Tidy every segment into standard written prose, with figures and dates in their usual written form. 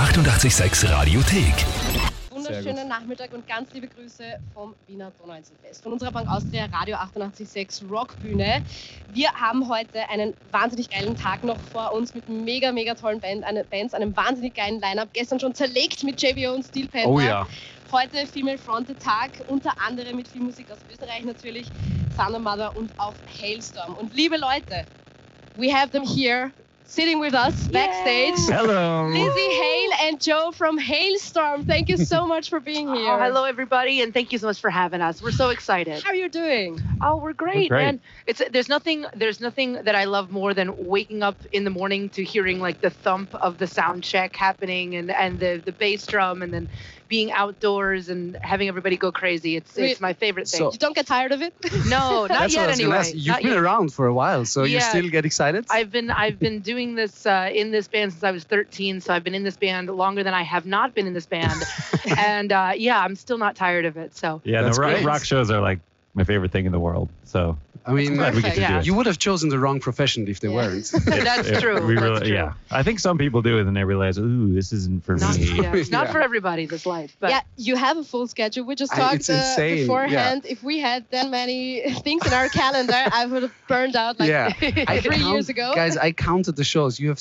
886 Radiothek. Wunderschönen Nachmittag und ganz liebe Grüße vom Wiener Donauinselfest. Von unserer Bank Austria Radio 88.6 Rockbühne. Wir haben heute einen wahnsinnig geilen Tag noch vor uns mit mega tollen Bands, einem wahnsinnig geilen Line-Up. Gestern schon zerlegt mit JBO und Steel Panther. Oh ja. Heute Female Fronted Tag, unter anderem mit viel Musik aus Österreich natürlich, Thunder Mother und auch Hailstorm. Und liebe Leute, we have them here. Sitting with us backstage. Hello. Lizzie, Hale, and Joe from Hailstorm. Thank you so much for being here. Oh, hello, everybody, and thank you so much for having us. We're so excited. How are you doing? Oh, we're great, man. There's nothing that I love more than waking up in the morning to hearing like the thump of the sound check happening and the bass drum, and then being outdoors and having everybody go crazy. It's my favorite thing. So, you don't get tired of it? No, not yet anyway. You've been around for a while, so you still get excited? I've been doing this in this band since I was 13, so I've been in this band longer than I have not been in this band. And I'm still not tired of it. So yeah, the rock shows are like my favorite thing in the world. So I mean, Perfect, you would have chosen the wrong profession if they weren't. That's true. That's true. Yeah, I think some people do it and they realize, ooh, this isn't for me. It's not for everybody, this life. But yeah, you have a full schedule. We just talked beforehand. Yeah. If we had that many things in our calendar, I would have burned out like 3 years ago. Guys, I counted the shows. You have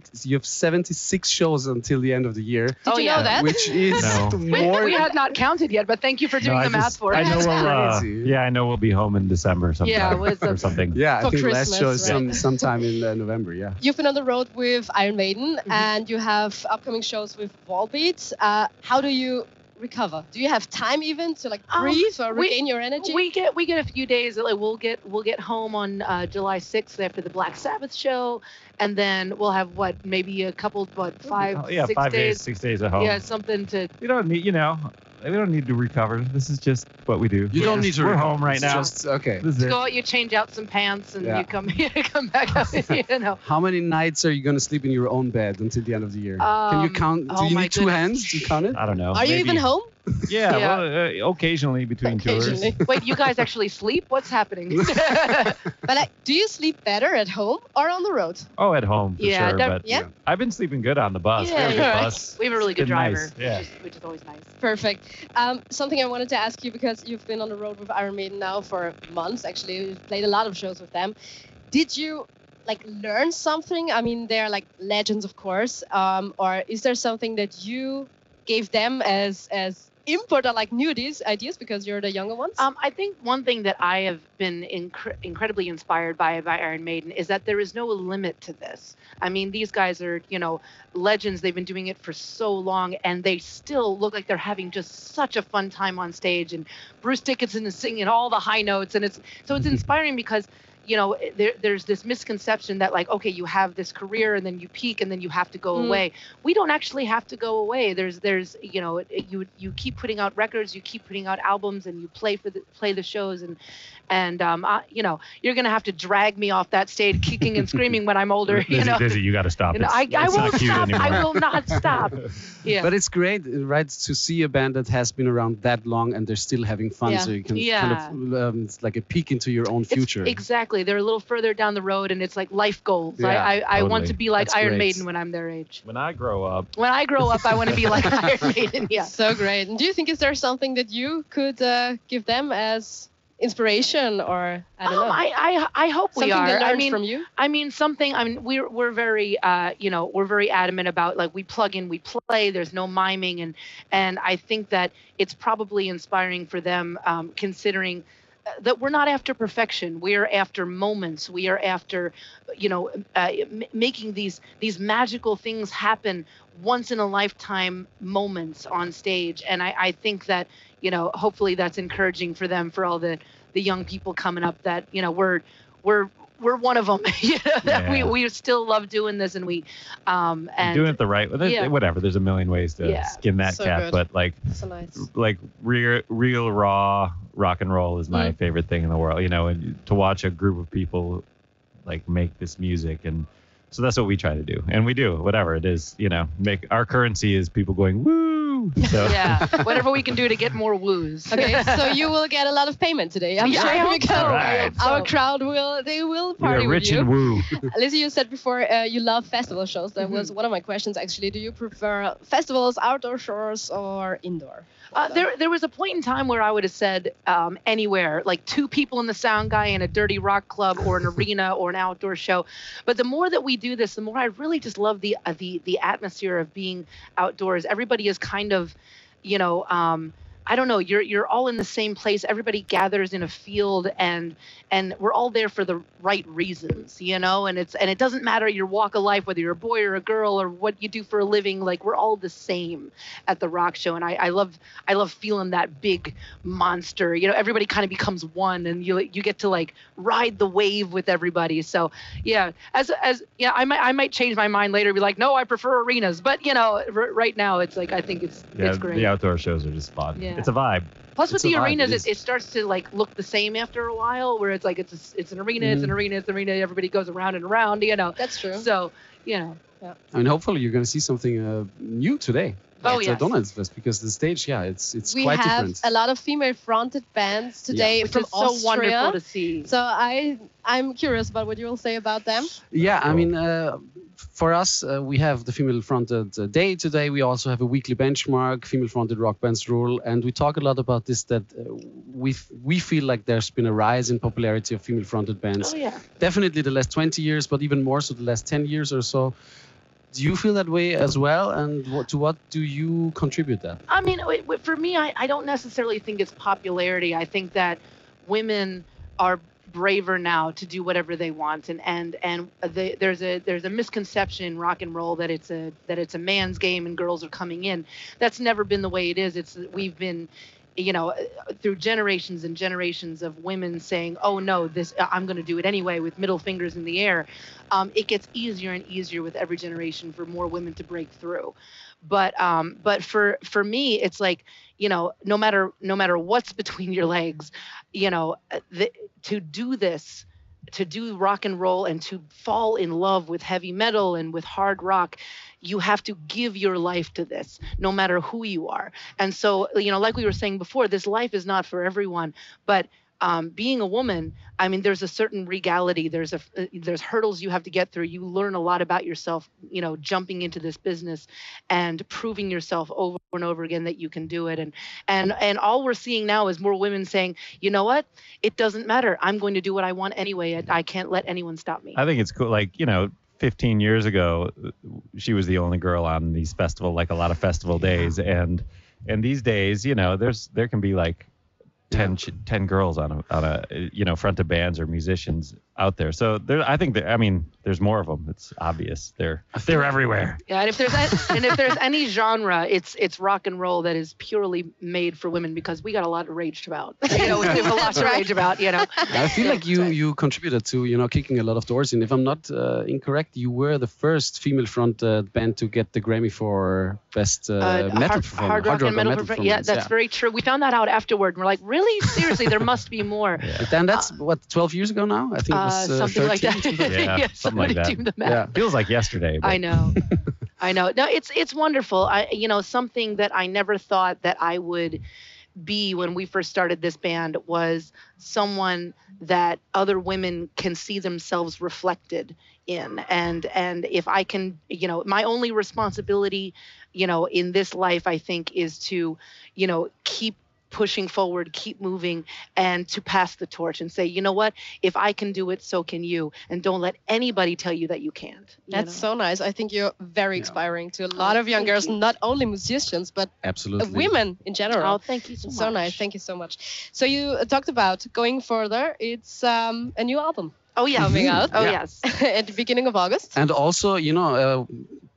76 shows until the end of the year. Did you know that? Which is more. We had not counted yet, but thank you for doing the math for us. I know we'll be home in December sometime or something. Yeah, I think Christmas, last show is sometime in November. Yeah. You've been on the road with Iron Maiden, and you have upcoming shows with Volbeat. How do you recover? Do you have time even to like breathe or regain your energy? We get a few days. Like we'll get home on July 6th after the Black Sabbath show, and then we'll have maybe a couple 5 6 days at home. Yeah, something to. We don't need to recover. This is just what we do. You don't need to We're recover. home right now. Just, okay. Go out, you change out some pants, and you come back out. How many nights are you going to sleep in your own bed until the end of the year? Can you count? Do you need two hands to count it? I don't know. Are you even home? Yeah. Well, occasionally between tours. Wait, you guys actually sleep? What's happening? But do you sleep better at home or on the road? Oh, at home for sure. But yeah. I've been sleeping good on the bus. Yeah, we have a good bus. We have a really good driver, nice. which is always nice. Perfect. Something I wanted to ask you, because you've been on the road with Iron Maiden now for months. Actually, you've played a lot of shows with them. Did you learn something? I mean, they're like legends, of course. Or is there something that you gave them as input or new ideas because you're the younger ones? I think one thing that I have been incredibly inspired by Iron Maiden is that there is no limit to this. I mean, these guys are, legends. They've been doing it for so long, and they still look like they're having just such a fun time on stage. And Bruce Dickinson is singing all the high notes, and it's inspiring because there's this misconception that okay, you have this career and then you peak and then you have to go away. We don't actually have to go away. There's you keep putting out records, you keep putting out albums, and you play the shows, and you're gonna have to drag me off that stage kicking and screaming when I'm older. Lizzie, you got to stop. I won't stop. I will not stop. Yeah. But it's great, right, to see a band that has been around that long and they're still having fun. So you can kind of it's like a peek into your own future. Exactly. They're a little further down the road, and it's like life goals. I want to be like Iron Maiden when I'm their age. When I grow up, I want to be like Iron Maiden. Yeah. So great. And do you think is there something that you could give them as inspiration, or I don't know? I hope something we are. They learned from you. We're very we're very adamant about we plug in, we play. There's no miming, and I think that it's probably inspiring for them, considering that we're not after perfection. We are after moments. We are after, making these magical things happen once in a lifetime moments on stage. And I think that, hopefully that's encouraging for them, for all the young people coming up, that, we're one of them. We still love doing this, and we and doing it the right way. Whatever. There's a million ways to skin that cat, good. but so nice. Real raw rock and roll is my favorite thing in the world. And to watch a group of people make this music, and so that's what we try to do, and we do whatever it is. Make our currency is people going woo woo. So. Yeah, whatever we can do to get more woos. Okay, so you will get a lot of payment today. I'm sure I hope because so. Right. our crowd will We party are with rich you. and woo. Lizzie, you said before you love festival shows. That was one of my questions actually. Do you prefer festivals, outdoor shows, or indoor? There was a point in time where I would have said anywhere, like 2 people in the sound guy in a dirty rock club or an arena or an outdoor show. But the more that we do this, the more I really just love the atmosphere of being outdoors. Everybody is kind of, you know, I don't know, you're all in the same place. Everybody gathers in a field and we're all there for the right reasons, you know, and it doesn't matter your walk of life, whether you're a boy or a girl or what you do for a living, like we're all the same at the rock show. And I love feeling that big monster, you know, everybody kind of becomes one and you get to like ride the wave with everybody. So yeah, I might change my mind later and be like, no, I prefer arenas, but you know, right now it's like, I think it's great. The outdoor shows are just fun. Yeah. It's a vibe. Plus, with It's the a vibe, arenas, it is. it starts to like look the same after a while, where it's like it's an arena, it's an arena, it's an arena. Everybody goes around and around, you know. That's true. So, you know. I mean, hopefully you're going to see something new today. Oh, at yes. Donaldsfest, because the stage, it's We quite have different. a lot of female-fronted bands today Which from is so Austria. wonderful to see. So I'm curious about what you will say about them. Yeah, I Cool. mean, for us, we have the female-fronted day today. We also have a weekly benchmark, female-fronted rock bands rule, and we talk a lot about this. That we feel like there's been a rise in popularity of female-fronted bands. Oh yeah. Definitely the last 20 years, but even more so the last 10 years or so. Do you feel that way as well? And to what do you contribute that? I mean, for me, I don't necessarily think it's popularity. I think that women are braver now to do whatever they want, and there's a misconception in rock and roll that it's a man's game and girls are coming in. That's never been the way it is. We've been, you know, through generations and generations of women saying, oh no, I'm going to do it anyway, with middle fingers in the air. It gets easier and easier with every generation for more women to break through. But for me, it's like, you know, no matter what's between your legs, you know, to do this, to do rock and roll and to fall in love with heavy metal and with hard rock, you have to give your life to this, no matter who you are. And so, you know, like we were saying before, this life is not for everyone, but being a woman, I mean, there's a certain regality. There's hurdles you have to get through. You learn a lot about yourself, you know, jumping into this business and proving yourself over and over again that you can do it. And all we're seeing now is more women saying, you know what? It doesn't matter. I'm going to do what I want anyway. I can't let anyone stop me. I think it's cool. Like, you know, 15 years ago, she was the only girl on these festival, like a lot of festival days. And these days, you know, there can be like 10 girls on a you know, front of bands or musicians out there. So I think I mean, there's more of them. It's obvious. They're everywhere. Yeah, and if there's any genre, it's rock and roll that is purely made for women, because we got a lot to rage about. You know, we have a lot to rage about. You know, I feel like you contributed to, you know, kicking a lot of doors in. If I'm not incorrect, you were the first female-fronted band to get the Grammy for best metal performance. Hard rock and metal performance. Yeah, that's very true. We found that out afterward. And we're like, really? Seriously, there must be more. Yeah. And that's what, 12 years ago now? I think it was something 13, like that. something like that. Yeah, something like that. Do the math. Yeah. Feels like yesterday. But. I know. I know. No, it's wonderful. You know, something that I never thought that I would be when we first started this band was someone that other women can see themselves reflected in. And if I can, you know, my only responsibility, you know, in this life, I think, is to, you know, keep pushing forward, keep moving, and to pass the torch and say, you know what, if I can do it, so can you. And don't let anybody tell you that you can't. That's so nice. I think you're very inspiring to a lot of young Thank girls, you. not only musicians, but Absolutely. women in general. Oh, thank you so much. So nice. Thank you so much. So you talked about going further. It's a new album Oh, yeah. coming out Oh, Yeah. yes. at the beginning of August. And also, you know,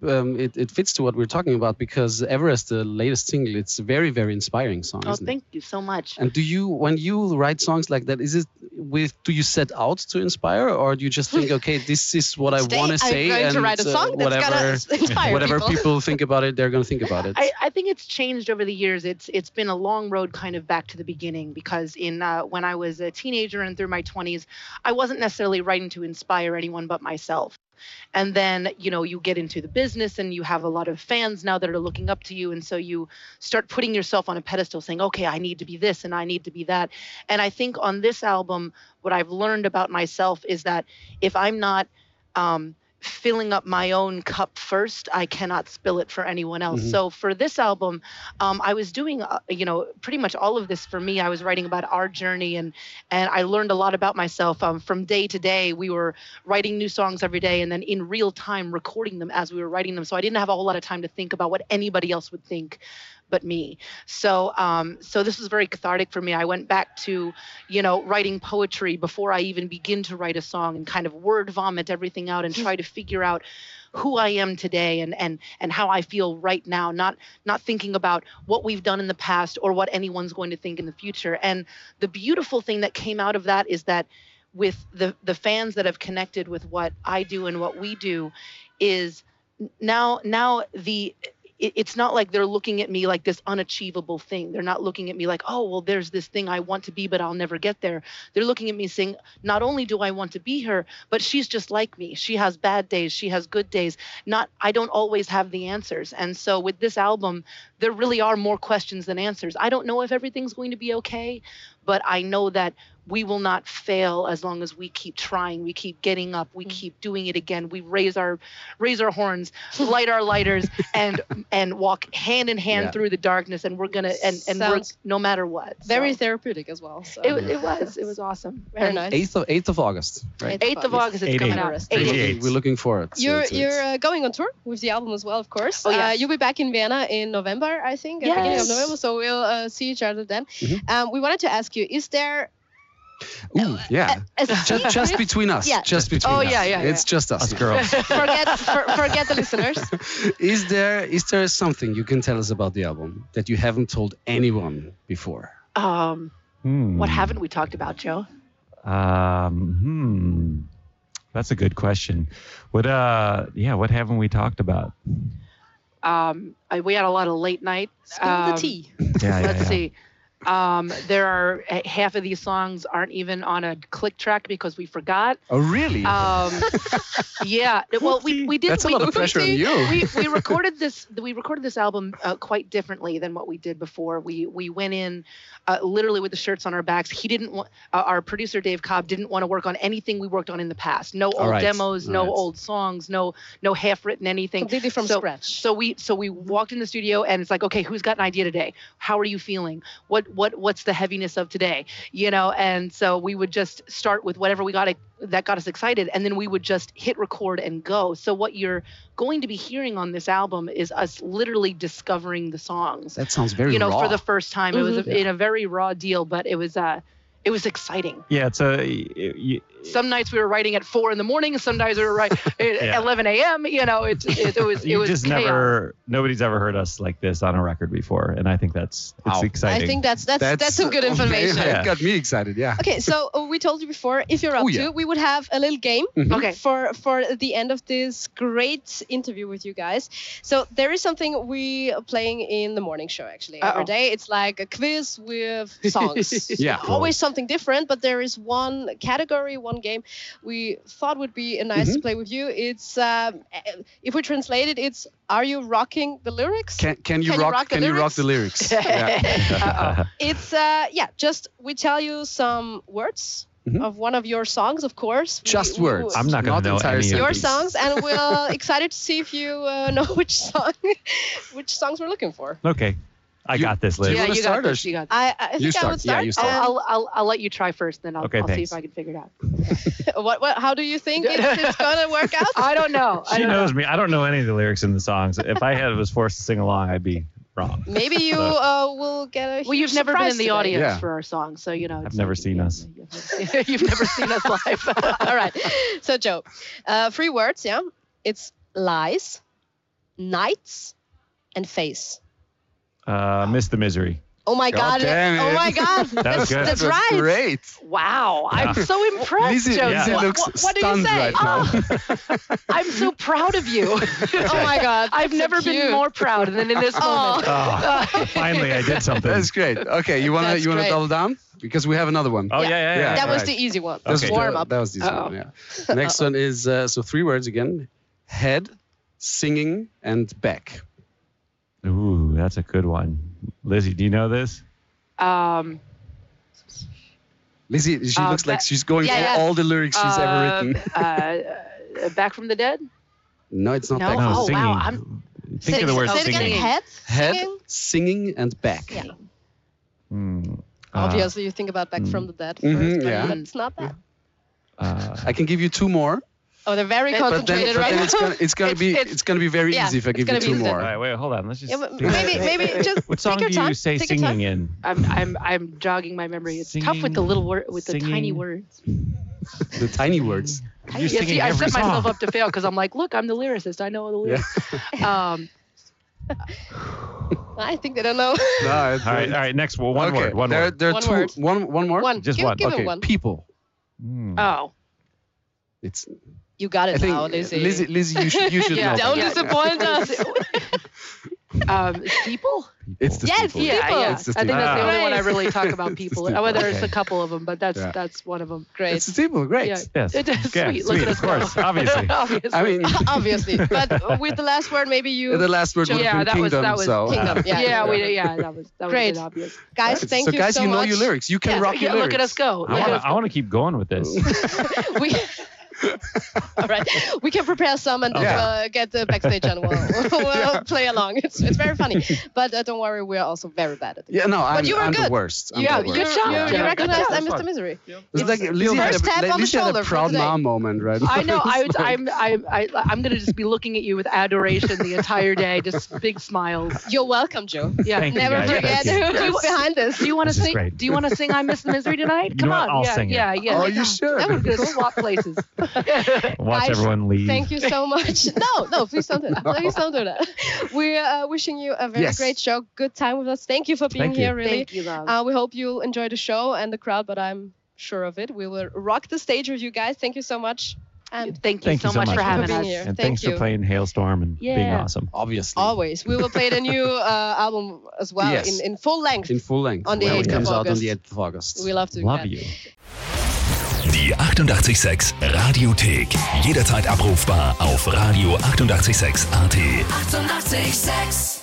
it fits to what we're talking about, because Everest, the latest single, it's a very, very inspiring song. Oh, isn't it? thank you so much. And when you write songs like that, do you set out to inspire, or do you just think, okay, this is what I want to say, I'm going and to write a song that's gonna inspire whatever people. people think about it, they're going to think about it. I think it's changed over the years. It's been a long road kind of back to the beginning, because when I was a teenager and through my 20s, I wasn't necessarily writing to inspire anyone but myself. And then, you get into the business and you have a lot of fans now that are looking up to you. And so you start putting yourself on a pedestal saying, okay, I need to be this and I need to be that. And I think on this album, what I've learned about myself is that if I'm not filling up my own cup first, I cannot spill it for anyone else. So for this album, I was doing, pretty much all of this for me. I was writing about our journey, and I learned a lot about myself. From day to day, we were writing new songs every day, and then in real time recording them as we were writing them. So I didn't have a whole lot of time to think about what anybody else would think but me. So this was very cathartic for me. I went back to, writing poetry before I even begin to write a song, and kind of word vomit everything out and try to figure out who I am today and how I feel right now, not thinking about what we've done in the past or what anyone's going to think in the future. And the beautiful thing that came out of that is that with the fans that have connected with what I do and what we do is now it's not like they're looking at me like this unachievable thing. They're not looking at me like, oh, well, there's this thing I want to be, but I'll never get there. They're looking at me saying, not only do I want to be her, but she's just like me. She has bad days. She has good days. I don't always have the answers. And so with this album, there really are more questions than answers. I don't know if everything's going to be okay, but I know that we will not fail as long as we keep trying. We keep getting up. We keep doing it again. We raise our horns, light our lighters, and walk hand in hand through the darkness. And we're gonna and work no matter what. Very therapeutic as well. So. It was awesome. Very nice. 8th of August. Right? 8th of August. It's coming out. 88. We're looking forward. You're going on tour with the album as well, of course. Oh, yes. You'll be back in Vienna in November, I think, at the beginning of November. So we'll see each other then. We wanted to ask you: is there Ooh, yeah. Just between us. Yeah. Just between us. Yeah. It's just us girls. forget the listeners. Is there something you can tell us about the album that you haven't told anyone before? What haven't we talked about, Joe? That's a good question. What haven't we talked about? We had a lot of late night. Spill the tea. Let's see. There are half of these songs aren't even on a click track because we forgot. Oh, really? Yeah. Well, we did. That's a lot of pressure on you. We recorded this album quite differently than what we did before. We went in literally with the shirts on our backs. He didn't want our producer Dave Cobb didn't want to work on anything we worked on in the past. No old demos, no old songs, no half written anything. Completely from scratch. So we walked in the studio and it's like, okay, who's got an idea today? How are you feeling? What's the heaviness of today? And so we would just start with whatever we got that got us excited, and then we would just hit record and go. So what you're going to be hearing on this album is us literally discovering the songs. That sounds very raw. For the first time. It was in a very raw deal, but it was exciting. Yeah, some nights we were writing at 4 a.m, and some nights we were writing at 11 a.m. It was chaos. Nobody's ever heard us like this on a record before, and I think it's exciting. I think that's some good information. It got me excited. Yeah. Okay, so we told you before, if you're up to, we would have a little game. Okay. For the end of this great interview with you guys. So there is something we are playing in the morning show actually every day. It's like a quiz with songs. Yeah. Always something different, but there is one category, one game we thought would be nice to play with you. It's if we translate it, it's are you rocking the lyrics? Can you rock the lyrics? Yeah. It's just we tell you some words of one of your songs, of course. Just words. I'm not going to know any of your these. songs, and we're excited to see if you know which songs we're looking for. Okay. I got this, Liz. Yeah, you got this. I think I would start. Yeah, you start. I'll let you try first, then I'll see if I can figure it out. What? How do you think it's gonna work out? I don't know. She knows me. I don't know any of the lyrics in the songs. If I was forced to sing along, I'd be wrong. Maybe you will get a. Well, you've never been in the audience Yeah. for our song, so I've never seen us. You've never seen us live. All right. So Joe, 3 words. Yeah, it's lies, nights, and face. Miss the Misery. Oh my God! damn it. Oh my God! That's good. That's That was right. Great. Wow, I'm so impressed, Lizzie, Josie. Lizzie looks what do you stunned say? right now. I'm so proud of you. Oh my God! I've that's so never been cute. more proud than in this moment. Oh, finally, I did something. That's great. Okay, you wanna That's great. double down because we have another one. Oh, yeah. That was right. the easy one. That was Okay. Warm up. That was the easy one. Uh-oh. Yeah. Next one is so 3 words again: head, singing, and back. Ooh, that's a good one. Lizzie, do you know this? Lizzie, she looks like she's going Yeah, through yeah. all the lyrics she's ever written. Back from the Dead? No, it's not No. back. No, Oh, singing. wow, I'm- Think of the word Say it again. singing. Head. Head, Singing? singing, and back. Yeah. Hmm. Obviously, you think about Back from the Dead Mhm, first, but yeah. that's not that. I can give you 2 more, Oh, they're very But but then, concentrated but right then now. it's gonna be very yeah, easy if I it's give you gonna 2 be easy. All more. right, wait, hold on. Let's just Yeah, but think. maybe just What song take your do time. you say Take your time. singing in? I'm jogging my memory. It's tough with the Singing, little word, with the tiny singing. words. The tiny words. You're Yeah, singing see, I every set myself song. up to fail because I'm like, look, I'm the lyricist. I know all the lyrics. I think they don't know. No, it's, All right. Next one. One okay. word. One there, word. There are One 2. word. One more. One. Just give, one. Give Okay. him one. People. Oh, It's. You got I it think now, Lizzie. Lizzie, you should Yeah. know. Don't that. disappoint us. Steeple? It's the Yes, people. yeah. Yeah. It's the I think that's the steeple. only one I Great. really talk about people. steeple, Whether it's okay. a couple of them, but that's Yeah. that's one of them. Great. It's the people. Great. Yeah. Yes. It is Yeah, sweet. Look at us of course. go. Obviously. Obviously. I mean, Obviously, but with the last word, maybe you the last word would Yeah, have been that was- kingdom. that was so. Kingdom. Yeah. that was Great. obvious. guys. Thank so you guys, so you know much. your lyrics. You can Yeah. rock your Yeah, lyrics. look at us go. Look at us I want to keep going with this. We all right. We can prepare some and get the backstage and we'll play along. It's very funny, but don't worry, we're also very bad at it. Yeah, no, I'm you were the good. worst. I'm Yeah, the good worst. job. Yeah. You Yeah. recognized Good I'm job. Mr. Misery. It's like Lizzie First tap on the Lizzie had shoulder a for proud today. mom moment right now. I know. It's like- I'm gonna just be looking at you with adoration the entire day, just big smiles. You're welcome, Joe. Yeah. Thank you, Never guys. forget Thank you. who's behind this. Do you want to This is sing? great. Do you want to sing "I Miss the Misery" tonight? You Come know on. what? I'll yeah, sing it. yeah, yeah. Oh, you should. That would go swap places. Watch Guys, everyone leave. Thank you so much. No, please don't do that. Please don't do that. We're wishing you a very Yes. great show. Good time with us. Thank you for being Thank you. here, really. Thank you, love. We hope you'll enjoy the show and the crowd, but I'm sure of it. We will rock the stage with you guys. Thank you so much. And Thank you so much for having being us. here. And Thank thanks you. for playing Hailstorm and being Yeah. awesome. Obviously. always, we will play the new album as well Yes. in full length. In full length. On the when 8th it of comes out on August. the 8th of August. We love to do Love that. you. Die 88,6 Radiothek. Jederzeit abrufbar auf radio886.at. 88,6.